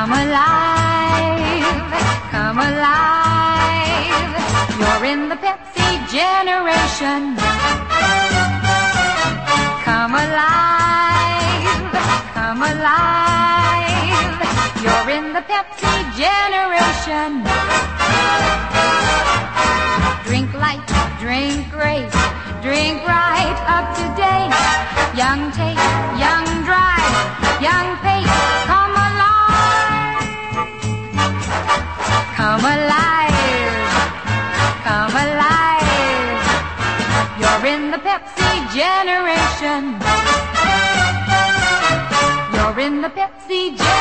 Come alive, come alive. You're in the Pepsi generation. Come alive, come alive. You're in the Pepsi generation. Drink light, drink great, drink right up to date. Young taste, young drive, young pace. Come alive, come alive, come alive. You're in the Pepsi generation. You're in the Pepsi generation.